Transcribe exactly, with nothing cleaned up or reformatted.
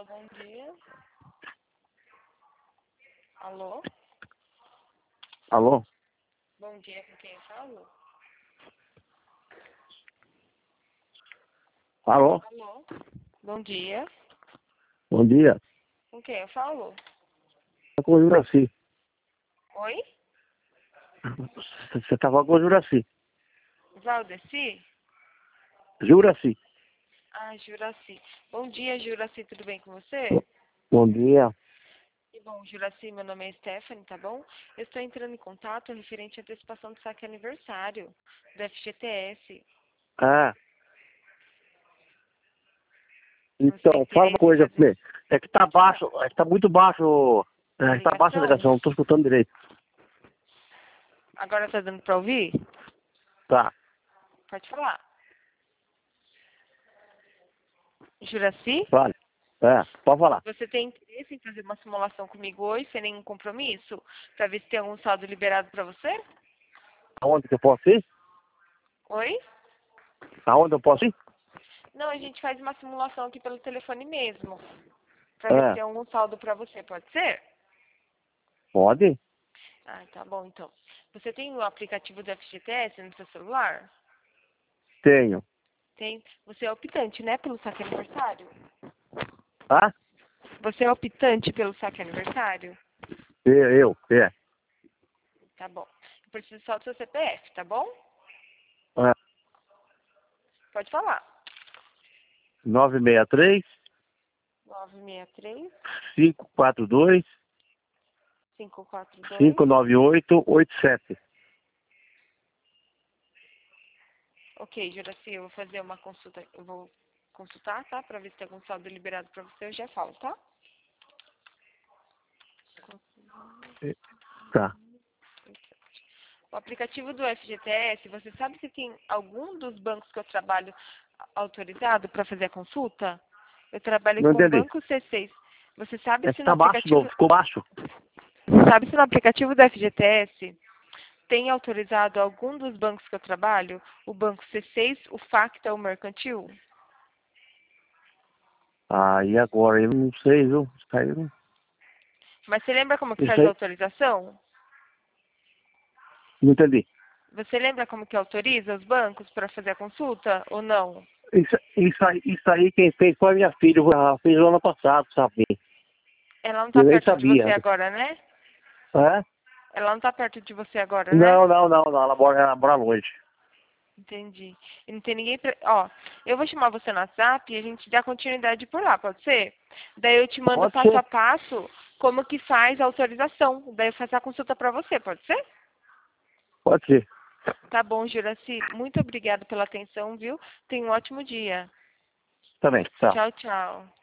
Bom dia. Alô? Alô? Bom dia, com quem eu falo? Alô? Alô? Bom dia. Bom dia. Com quem eu falo? É com o Juraci. Oi? Você estava com o Juraci. Valdeci? Juraci. Ah, Juraci. Bom dia, Juraci, tudo bem com você? Bo- Bom dia. E bom, Juraci, meu nome é Stephanie, tá bom? Eu estou entrando em contato referente à antecipação do saque aniversário do F G T S. Ah, Você tem então, fala uma interesse em coisa fazer... pra mim. É que tá Pode falar. baixo, é que tá muito baixo. A É, tá baixa a ligação? ligação, não tô escutando direito. Agora tá dando pra ouvir? Tá, Pode falar. Juraci? vale. É, pode falar. Você tem interesse em fazer uma simulação comigo hoje, sem nenhum compromisso? Para ver se tem algum saldo liberado para você? Aonde que eu posso ir? Oi? Aonde eu posso ir? Não, a gente faz uma simulação aqui pelo telefone mesmo. Para ver se É, tem algum saldo para você, pode ser? pode? Ah, tá bom então. Você tem o aplicativo do F G T S no seu celular? Tenho. Tem. Você é optante, né, pelo saque aniversário? Tá? Você é optante pelo saque aniversário? Eu, eu, é. Tá bom. Eu preciso só do seu C P F, tá bom? É. Pode falar. nove seis três, nove seis três, cinco quatro dois, cinco quatro dois. cinco nove oito, oito sete. Ok, Juraci, eu vou fazer uma consulta, eu vou consultar, tá? Pra ver se tem algum saldo liberado pra você, eu já falo, tá? Tá. O aplicativo do F G T S, você sabe se tem algum dos bancos que eu trabalho autorizado para fazer a consulta? Eu trabalho Não com o entendi. Banco C seis. Você sabe É se que no tá baixo de aplicativo, novo, ficou baixo. você sabe se no aplicativo do F G T S tem autorizado algum dos bancos que eu trabalho? O Banco C seis, o Facta ou o Mercantil? Ah, e agora? Eu não sei, viu? Isso aí eu não... Mas você lembra como que Isso faz a aí, autorização? não entendi. Você lembra como que autoriza os bancos para fazer a consulta ou não? Isso, isso, aí, isso aí quem fez foi a minha filha. Ela fez o ano passado, sabe? Ela não está Eu nem perto de você sabia. agora, né? É? Ela não está perto de você agora, né? Não, não, não, não. Ela mora, ela mora longe. Entendi. E não tem ninguém pra... Ó, eu vou chamar você no WhatsApp e a gente dá continuidade por lá, pode ser? Daí eu te mando Pode passo ser. a passo como que faz a autorização. Daí eu faço a consulta para você, pode ser? Pode ser. Tá bom, Juraci. Muito obrigada pela atenção, viu? Tenha um ótimo dia. Também, tá. Tchau, tchau.